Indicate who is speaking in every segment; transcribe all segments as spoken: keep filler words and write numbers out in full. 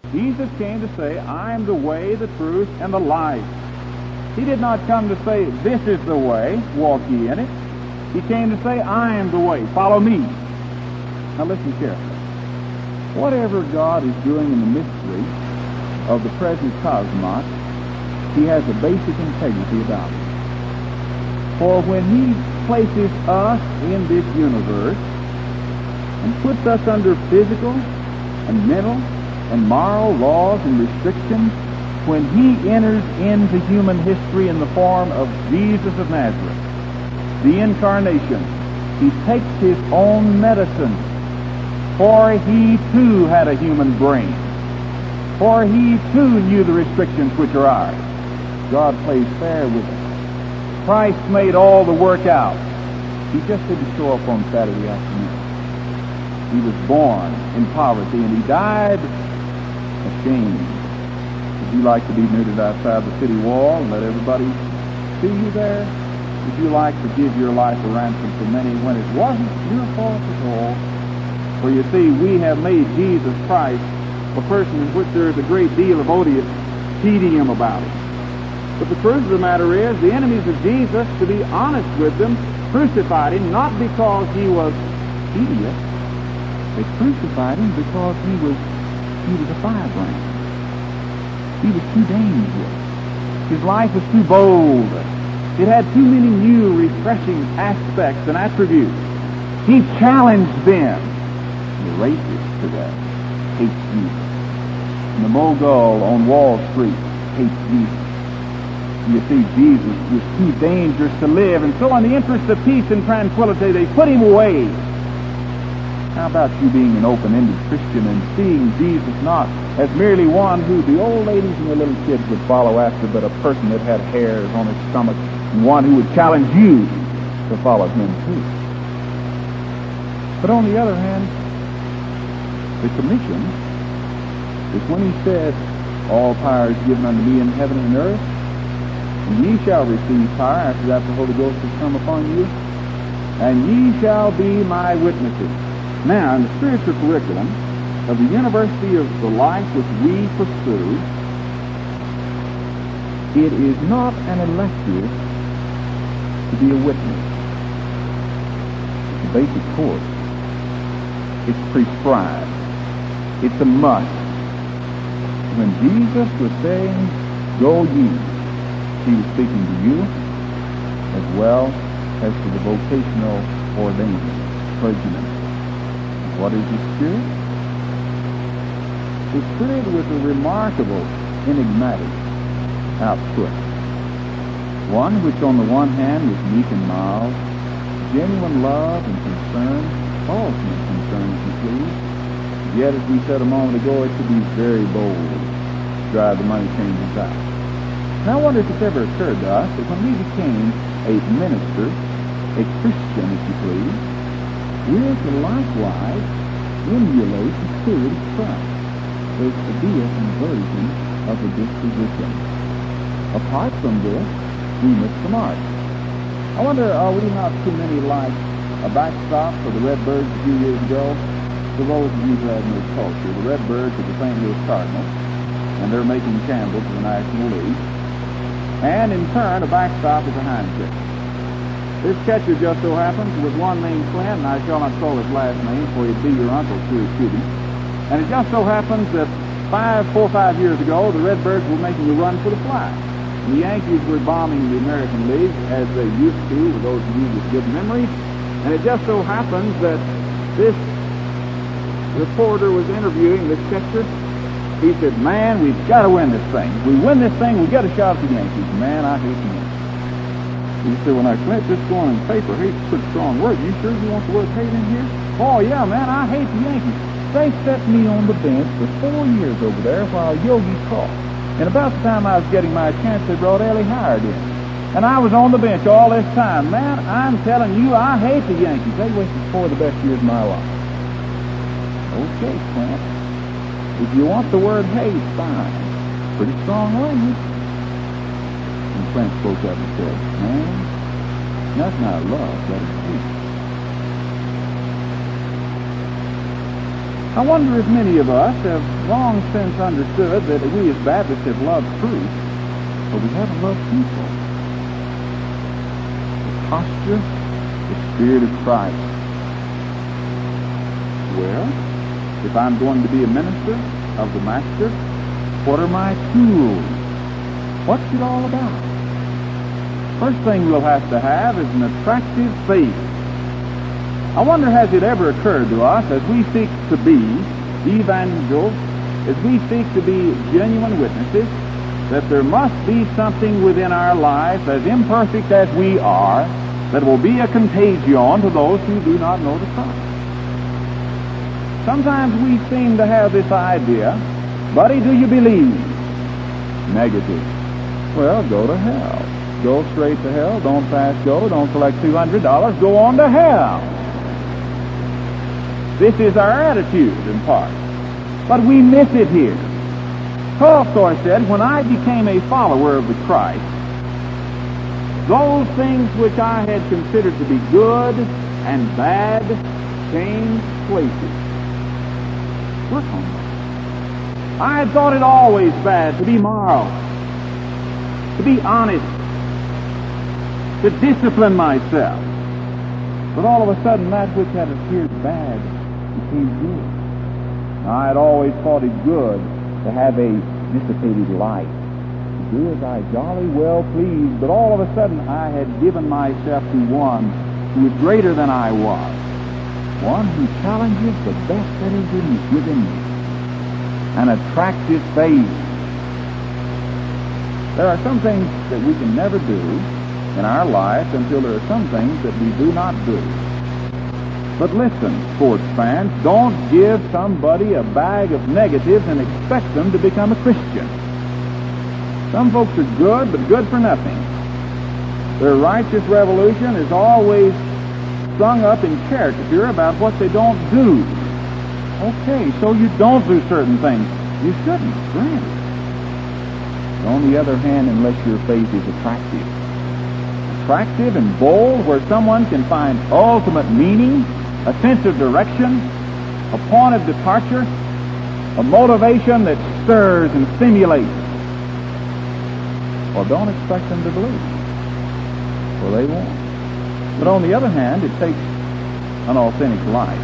Speaker 1: Jesus came to say, I am the way, the truth, and the life. He did not come to say, this is the way, walk ye in it. He came to say, I am the way, follow me. Now listen carefully. Whatever God is doing in the mystery of the present cosmos, he has a basic integrity about it. For when he places us in this universe and puts us under physical and mental and moral laws and restrictions, when he enters into human history in the form of Jesus of Nazareth, the incarnation, he takes his own medicine. For he too had a human brain. For he too knew the restrictions which are ours. God plays fair with us. Christ made all the work out. He just didn't show up on Saturday afternoon. He was born in poverty, and he died ashamed. Would you like to be knitted outside the city wall and let everybody see you there? Would you like to give your life a ransom for many when it wasn't your fault at all? For you see, we have made Jesus Christ a person in which there is a great deal of odious tedium about it. But the truth of the matter is, the enemies of Jesus, to be honest with them, crucified him not because he was tedious. They crucified him because he was he was a firebrand. He was too dangerous. His life was too bold. It had too many new, refreshing aspects and attributes. He challenged them. The racist today hates Jesus. And the Mogul on Wall Street hates Jesus. You see, Jesus was too dangerous to live, and so in the interest of peace and tranquility, they put him away. How about you being an open-ended Christian and seeing Jesus not as merely one who the old ladies and the little kids would follow after, but a person that had hairs on his stomach, and one who would challenge you to follow him too. But on the other hand, the commission is when he said, all power is given unto me in heaven and earth, and ye shall receive power after that the Holy Ghost has come upon you, and ye shall be my witnesses. Now, in the spiritual curriculum of the University of the Life which we pursue, it is not an elective to be a witness. It's a basic course. It's prescribed. It's a must. When Jesus was saying, go ye, he was speaking to you as well as to the vocational ordained clergyman. What is the Spirit? The Spirit was a remarkable, enigmatic output. One which on the one hand was meek and mild, genuine love and concern, false concern, if you please. Yet, as we said a moment ago, it could be very bold to drive the money changers out. Now, I wonder if it's ever occurred to us that when we became a minister, a Christian, if you please, we are to likewise emulate the Spirit of Christ. There's to be a conversion of the disposition. Apart from this, we miss the mark. I wonder, are we not too many like a backstop for the Redbirds a few years ago? For those of you who have no culture, the Redbirds are the Saint Louis Cardinals, and they're making candles for the National League. And in turn, a backstop is a Heineken. This catcher just so happens was one named Flynn, and I shall not call his last name, for he'd be your uncle to his shooting. And it just so happens that five, four or five years ago, the Redbirds were making a run for the flag. And the Yankees were bombing the American League, as they used to, for those of you with good memories. And it just so happens that this reporter was interviewing this catcher. He said, man, we've got to win this thing. If we win this thing, we've got to shout at the Yankees. Man, I hate the Yankees. He said, well, now, Clint, this going in paper, hate's a pretty strong word. You sure you want the word hate in here? Oh, yeah, man, I hate the Yankees. They set me on the bench for four years over there while Yogi caught. And about the time I was getting my chance, they brought Ellie Howard in. And I was on the bench all this time. Man, I'm telling you, I hate the Yankees. They wasted four of the best years of my life. Okay, Clint. If you want the word hate, fine. Pretty strong language. And Clint spoke up and said, man, that's not love, that is hate. I wonder if many of us have long since understood that we as Baptists have loved truth, but we haven't loved people. The posture, the Spirit of Christ. Well, if I'm going to be a minister of the Master, what are my tools? What's it all about? First thing we'll have to have is an attractive faith. I wonder, has it ever occurred to us as we seek to be evangelists, as we seek to be genuine witnesses, that there must be something within our lives, as imperfect as we are, that will be a contagion to those who do not know the Christ? Sometimes we seem to have this idea, buddy, do you believe? Negative. Well, go to hell. Go straight to hell. Don't pass go. Don't collect two hundred dollars. Go on to hell. This is our attitude, in part. But we miss it here. Tolstoy said, when I became a follower of the Christ, those things which I had considered to be good and bad changed places. Work on that. I had thought it always bad to be moral, to be honest, to discipline myself. But all of a sudden, that which had appeared bad became good. Now, I had always thought it good to have a dissipated life, to do as I jolly well pleased, but all of a sudden I had given myself to one who is greater than I was, one who challenges the best that is in, within me, an attractive faith. There are some things that we can never do in our life until there are some things that we do not do. But listen, sports fans, don't give somebody a bag of negatives and expect them to become a Christian. Some folks are good, but good for nothing. Their righteous revolution is always strung up in caricature about what they don't do. Okay, so you don't do certain things. You shouldn't, granted. But on the other hand, unless your faith is attractive, attractive and bold, where someone can find ultimate meaning, a sense of direction, a point of departure, a motivation that stirs and stimulates. Well, don't expect them to believe, for they won't. But on the other hand, it takes an authentic life.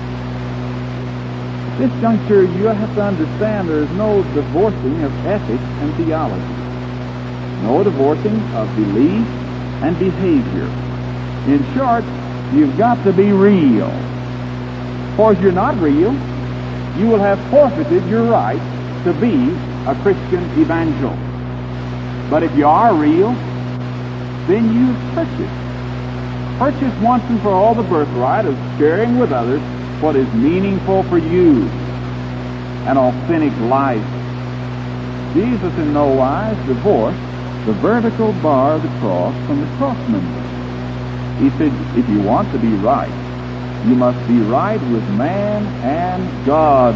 Speaker 1: At this juncture, you have to understand there is no divorcing of ethics and theology, no divorcing of belief and behavior. In short, you've got to be real. For if you're not real, you will have forfeited your right to be a Christian evangelist. But if you are real, then you purchase. Purchase once and for all the birthright of sharing with others what is meaningful for you, an authentic life. Jesus in no wise divorced the vertical bar of the cross from the cross member. He said, if you want to be right, you must be right with man and God.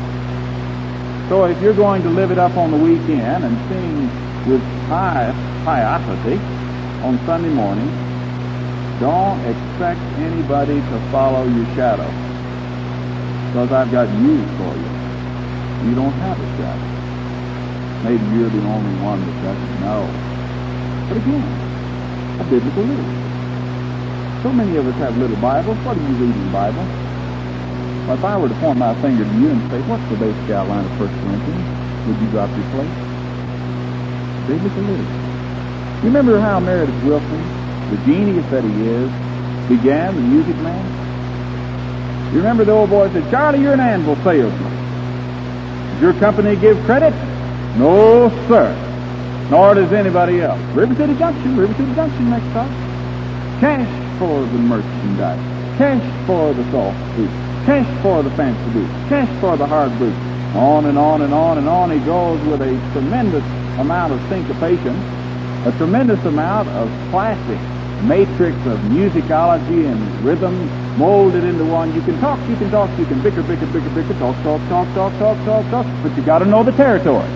Speaker 1: So if you're going to live it up on the weekend and sing with high piety on Sunday morning, don't expect anybody to follow your shadow, because I've got news for you. You don't have a shadow. Maybe you're the only one that doesn't know. But again, a biblical literature. So many of us have little Bibles. What do you read in the Bible? Well, if I were to point my finger to you and say, what's the basic outline of First Corinthians? Would you drop your plate? Biblical literature. You remember how Meredith Wilson, the genius that he is, began the Music Man? You remember the old boy said, Charlie, you're an anvil salesman. Does your company give credit? No, sir. Nor does anybody else. River City Junction, River City Junction next stop. Cash for the merchandise. Cash for the soft boots. Cash for the fancy boots. Cash for the hard boots. On and on and on and on he goes with a tremendous amount of syncopation, a tremendous amount of classic matrix of musicology and rhythm molded into one. You can talk, you can talk, you can bicker, bicker, bicker, bicker, talk, talk, talk, talk, talk, talk, talk, but you got to know the territory.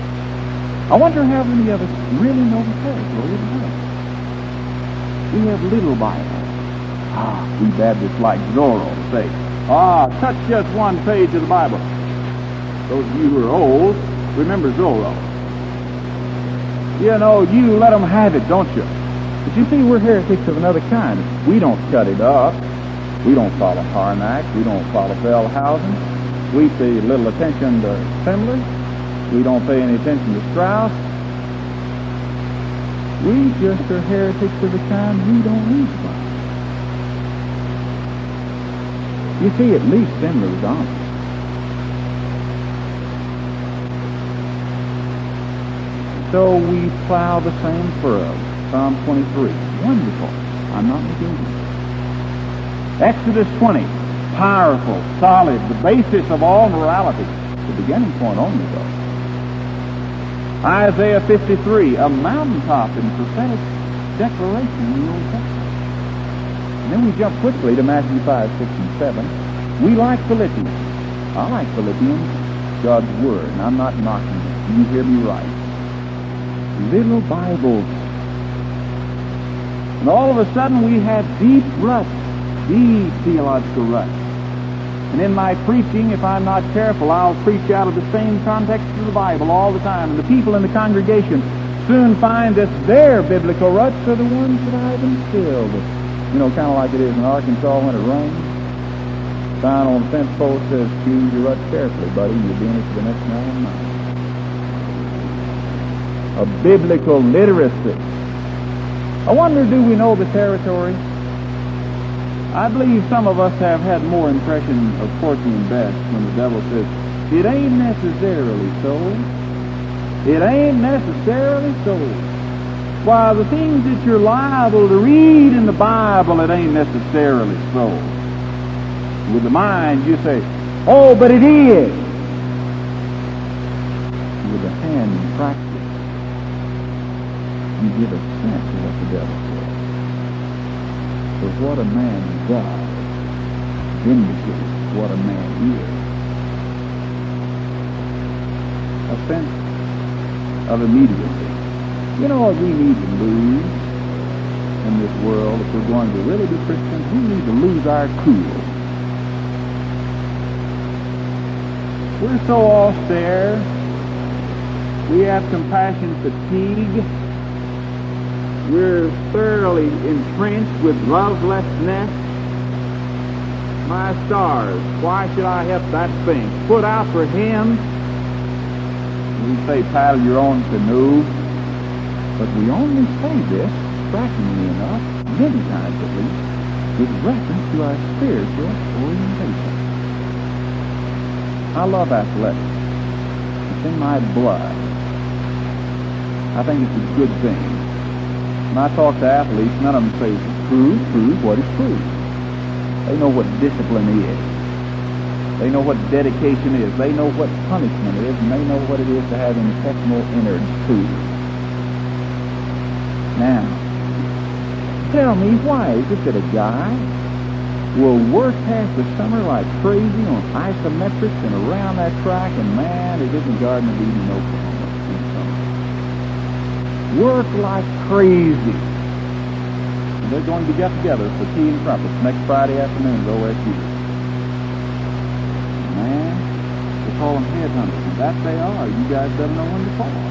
Speaker 1: I wonder how many of us really know the territory of the Bible. We have little Bibles. Ah, we Baptists like Zorro to say, Ah, touch just one page of the Bible. Those of you who are old, remember Zorro. You know, you let them have it, don't you? But you see, we're heretics of another kind. We don't cut it up. We don't follow Harnack. We don't follow Bellhausen. We pay little attention to Semler. We don't pay any attention to Strauss. We just are heretics of the kind we don't read the Bible. You see, at least Semler was honest. So we plow the same furrow. Psalm twenty-three. Wonderful. I'm not neglecting it. Exodus twenty. Powerful, solid, the basis of all morality. The beginning point only, though. Isaiah fifty-three. A mountaintop in prophetic declaration in the Old Testament. And then we jump quickly to Matthew five, six, and seven. We like Philippians. I like Philippians, God's Word, and I'm not knocking it. You hear me right. Little Bibles. And all of a sudden we have deep ruts, deep theological ruts. And in my preaching, if I'm not careful, I'll preach out of the same context of the Bible all the time. And the people in the congregation soon find that their biblical ruts are the ones that I've instilled. You know, kind of like it is in Arkansas when it rains. Sign on the fence post says, choose your ruts carefully, buddy, and you'll be in it for the next nine months. A biblical literacy. I wonder, do we know the territory? I believe some of us have had more impression of Porgy and Bess when the devil says, it ain't necessarily so. It ain't necessarily so. Why, the things that you're liable to read in the Bible, it ain't necessarily so. With the mind, you say, oh, but it is. With the hand in practice, you give a sense of what the devil says. For what a man does vindicates what a man is. A sense of immediacy. You know what we need to lose in this world if we're going to really be Christians? We need to lose our cool. We're so austere. We have compassion fatigue. We're thoroughly entrenched with lovelessness. My stars, why should I help that thing? Put out for him. We say paddle your own canoe. But we only say this, strikingly enough, many times at least, with reference to our spiritual orientation. I love athletics. It's in my blood. I think it's a good thing. When I talk to athletes, none of them say, prove, prove, what is prove? They know what discipline is. They know what dedication is. They know what punishment is, and they know what it is to have intestinal innards too. Now, tell me, why is it that a guy will work half the summer like crazy on isometrics and around that track, and man, it isn't Garden of Eden no problem in summer. Work like crazy. And they're going to get together for tea and crumpets next Friday afternoon at O S U. Man, they call them headhunters, and that they are. You guys better know when to call.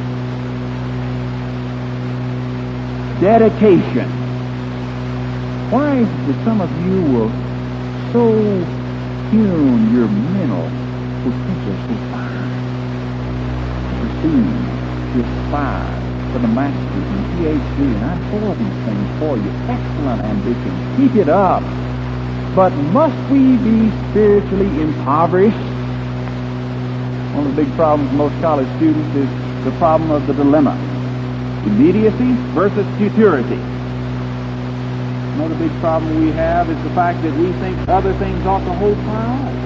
Speaker 1: Dedication. Why is it that some of you will so tune your mental potential so fine, perceive, to aspire for the masters and P H D, and I'm for these things for you. Excellent ambition. Keep it up. But must we be spiritually impoverished? One of the big problems with most college students is the problem of the dilemma. Immediacy versus futurity. Another big problem we have is the fact that we think other things ought to hold priority.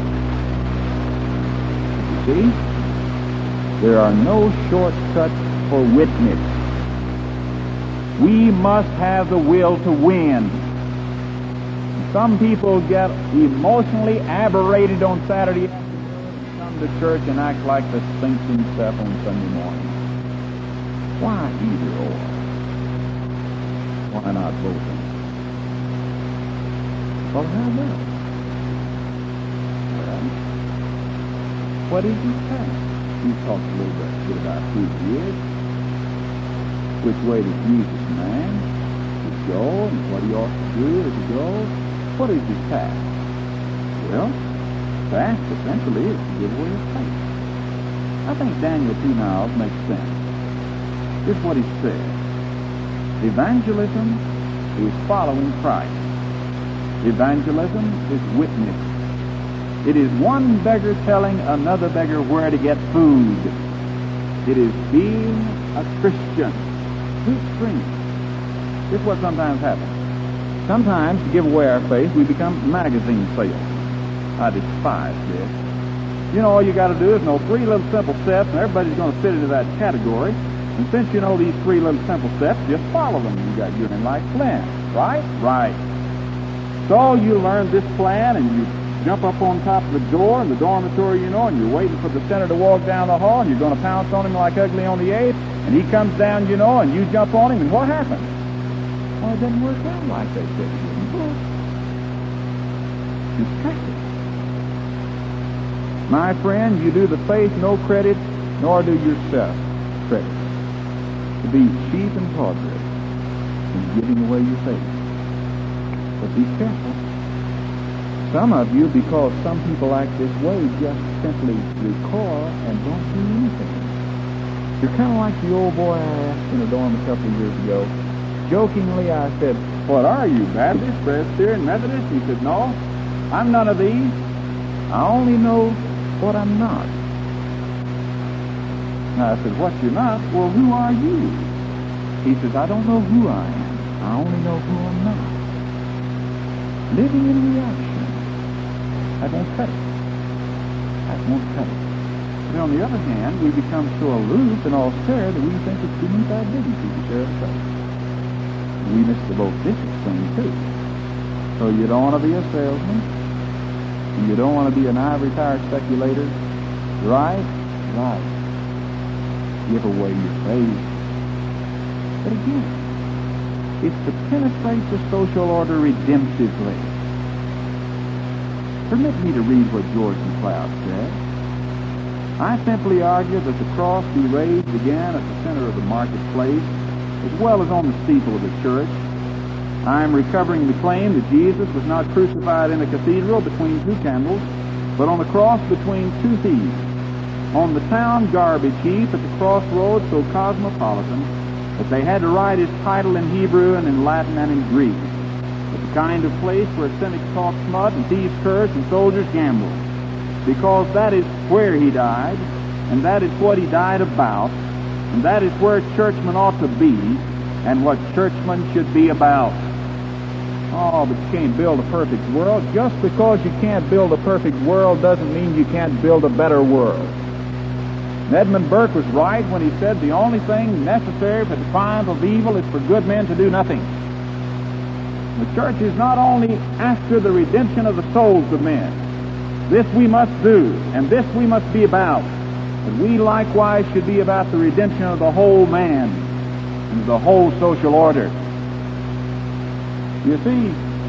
Speaker 1: You see? There are no shortcuts for witness. We must have the will to win. Some people get emotionally aberrated on Saturday afternoon and come to church and act like the saints himself on Sunday morning. Why either or? Why not both? Well, how about? What is his path? He talks a little bit, bit about who he is, which way does Jesus man to go, and what he ought to do as he goes. What is his path? Well, fast essentially is to give away his faith. I think Daniel two Niles makes sense. This is what he said. Evangelism is following Christ. Evangelism is witness. It is one beggar telling another beggar where to get food. It is being a Christian. Two extremes. This is what sometimes happens. Sometimes, to give away our faith, we become magazine salesmen. I despise this. You know, all you got to do is know three little simple steps, and everybody's going to fit into that category. And since you know these three little simple steps, just follow them. You got your life plan, right? Right. So you learn this plan, and you jump up on top of the door in the dormitory, you know, and you're waiting for the center to walk down the hall, and you're going to pounce on him like ugly on the eighth, and he comes down, you know, and you jump on him, and what happens? Well, it doesn't work out like they said it would in the book. Distracted. My friend, you do the faith no credit, nor do yourself credit. To be cheap and tawdry in giving away your faith. But be careful. Some of you, because some people act this way, just simply recoil and don't do anything. You're kind of like the old boy I asked in a dorm a couple of years ago. Jokingly, I said, "What are you, Baptist, Presbyterian, Methodist?" He said, "No, I'm none of these. I only know what I'm not." Now, I said, "What you're not? Well, who are you?" He says, "I don't know who I am. I only know who I'm not." Living in reaction. That won't cut it. That won't cut it. But on the other hand, we become so aloof and austere that we think it's beneath our dignity to share the faith. We miss the boat this extreme too. So you don't want to be a salesman, and you don't want to be an ivory tower speculator. Right? Right. Give away your faith. But again, it's to penetrate the social order redemptively. Permit me to read what George MacLeod said. I simply argue that the cross be raised again at the center of the marketplace, as well as on the steeple of the church. I am recovering the claim that Jesus was not crucified in a cathedral between two candles, but on the cross between two thieves, on the town garbage heap at the crossroads so cosmopolitan that they had to write his title in Hebrew and in Latin and in Greek, at the kind of place where cynics talk smut and thieves curse and soldiers gamble, because that is where he died, and that is what he died about, and that is where churchmen ought to be, and what churchmen should be about. Oh, but you can't build a perfect world. Just because you can't build a perfect world doesn't mean you can't build a better world. And Edmund Burke was right when he said the only thing necessary for the triumph of evil is for good men to do nothing. The church is not only after the redemption of the souls of men. This we must do, and this we must be about. But we likewise should be about the redemption of the whole man and of the whole social order. You see,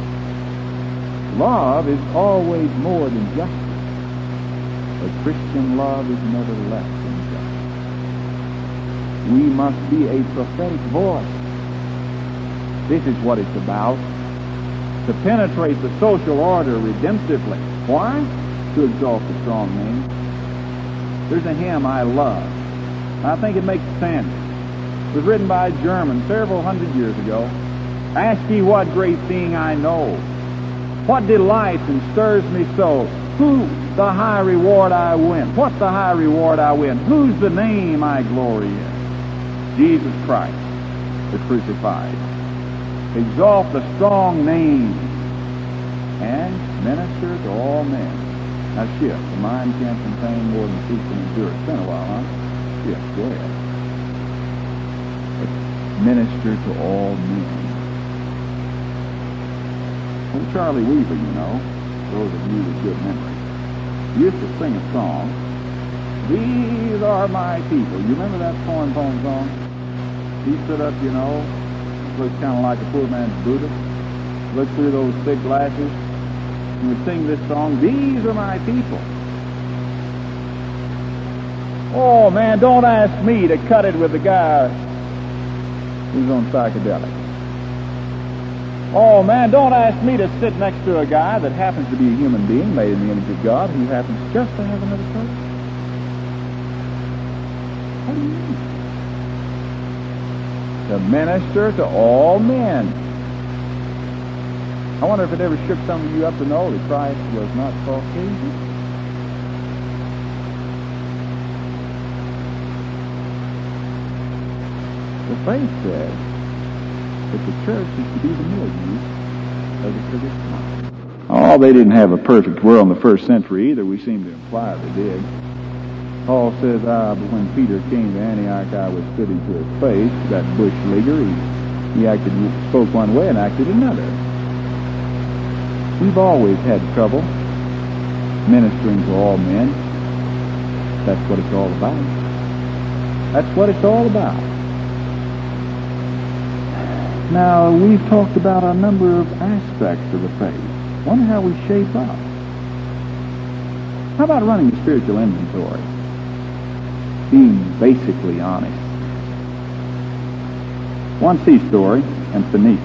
Speaker 1: love is always more than justice, but Christian love is never less than justice. We must be a prophetic voice. This is what it's about. To penetrate the social order redemptively. Why? To exalt the strong name. There's a hymn I love. I think it makes sense. It was written by a German several hundred years ago. Ask ye what great thing I know. What delights and stirs me so? Who the high reward I win? What the high reward I win? Whose the name I glory in? Jesus Christ, the crucified. Exalt the strong name and minister to all men. Now shift. The mind can't contain more than speech can endure. It's been a while, huh? Shift. Go ahead. But minister to all men. Well, Charlie Weaver, you know, those of you with good memory, used to sing a song. These are my people. You remember that foreign poem song? He stood up, you know, looked kind of like a poor man's Buddha, looked through those thick glasses, and would sing this song, These are my people. Oh, man, don't ask me to cut it with the guy who's on psychedelics. Oh, man, don't ask me to sit next to a guy that happens to be a human being made in the image of God who happens just to have another person. What do you mean? To minister to all men. I wonder if it ever shook some of you up to know that Christ was not Caucasian. The faith says that the church is to be the milieu of the British monarchy. Oh, they didn't have a perfect world in the first century either. We seem to imply they did. Paul says, ah, but when Peter came to Antioch, I withstood him to his face. That bush leaguer, he, he acted, spoke one way and acted another. We've always had trouble ministering to all men. That's what it's all about. That's what it's all about. Now, we've talked about a number of aspects of the faith. Wonder how we shape up. How about running a spiritual inventory? Being basically honest. One sea story, and finis.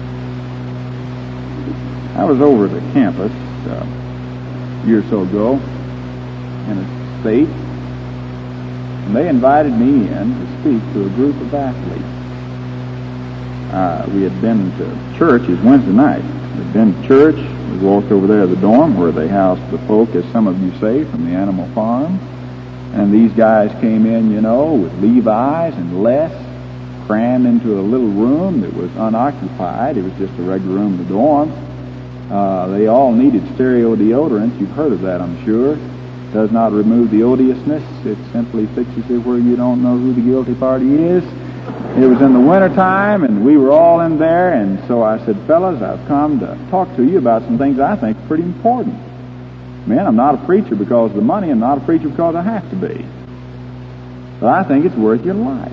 Speaker 1: I was over at the campus uh, a year or so ago in a state, and they invited me in to speak to a group of athletes. Uh, we had been to church. It was Wednesday night. We had been to church. We walked over there to the dorm where they housed the folk, as some of you say, from the animal farm. And these guys came in, you know, with Levi's and less, crammed into a little room that was unoccupied. It was just a regular room in the dorm. Uh, they all needed stereo deodorant. You've heard of that, I'm sure. It does not remove the odiousness. It simply fixes it where you don't know who the guilty party is. It was in the wintertime, and we were all in there, and so I said, fellas, I've come to talk to you about some things I think are pretty important. Man, I'm not a preacher because of the money. I'm not a preacher because I have to be. But I think it's worth your life.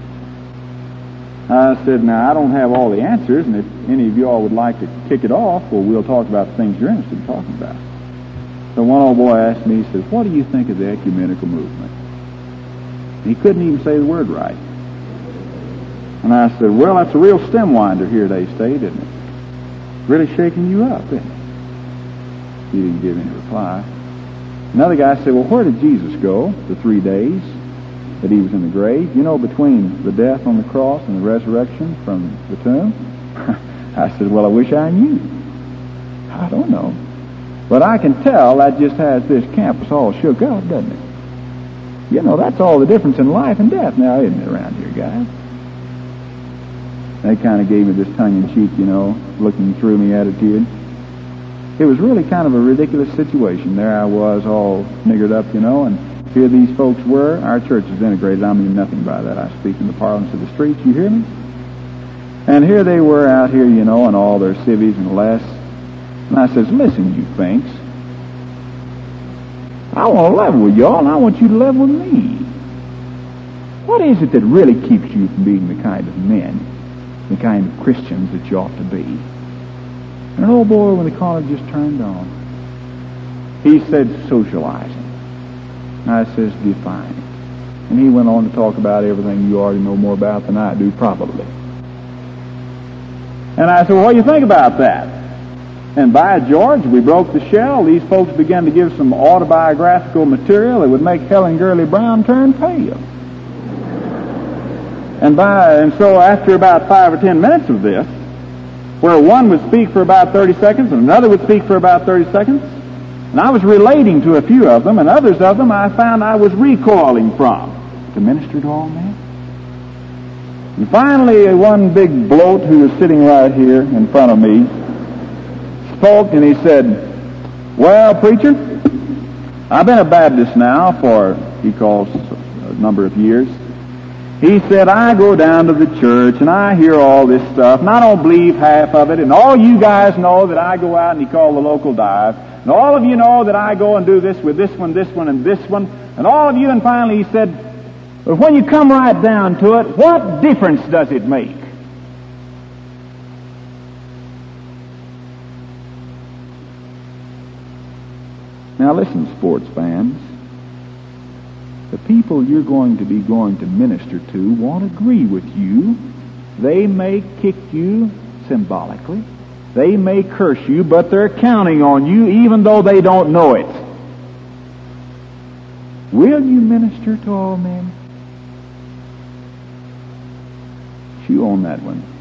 Speaker 1: I said, now, I don't have all the answers, and if any of you all would like to kick it off, well, we'll talk about the things you're interested in talking about. So one old boy asked me, he says, what do you think of the ecumenical movement? And he couldn't even say the word right. And I said, well, that's a real stem winder here at A-State, isn't it? Really shaking you up, isn't it? He didn't give any reply. Another guy said, well, where did Jesus go the three days that he was in the grave? You know, between the death on the cross and the resurrection from the tomb? I said, well, I wish I knew. I don't know. But I can tell that just has this campus all shook up, doesn't it? You know, that's all the difference in life and death now, isn't it, around here, guys? They kind of gave me this tongue-in-cheek, you know, looking through me attitude. It was really kind of a ridiculous situation. There I was, all niggered up, you know, and here these folks were. Our church is integrated. I mean nothing by that. I speak in the parlance of the streets. You hear me? And here they were out here, you know, in all their civvies and less. And I says, listen, you finks. I want to level with y'all, and I want you to level with me. What is it that really keeps you from being the kind of men, the kind of Christians that you ought to be? And an old boy when the collar just turned on. He said, socializing. I says, define it. And he went on to talk about everything you already know more about than I do, probably. And I said, well, what do you think about that? And by George, we broke the shell. These folks began to give some autobiographical material that would make Helen Gurley Brown turn pale. And by and so after about five or ten minutes of this, where one would speak for about thirty seconds and another would speak for about thirty seconds, and I was relating to a few of them, and others of them I found I was recoiling from, to minister to all men. And finally, one big bloat who was sitting right here in front of me spoke, and he said, well, preacher, I've been a Baptist now for, he calls, a number of years. He said, I go down to the church, and I hear all this stuff, and I don't believe half of it, and all you guys know that I go out, and he called the local dive, and all of you know that I go and do this with this one, this one, and this one, and all of you, and finally he said, but when you come right down to it, what difference does it make? Now listen, sports fans. The people you're going to be going to minister to won't agree with you. They may kick you symbolically. They may curse you, but they're counting on you even though they don't know it. Will you minister to all men? Chew on that one.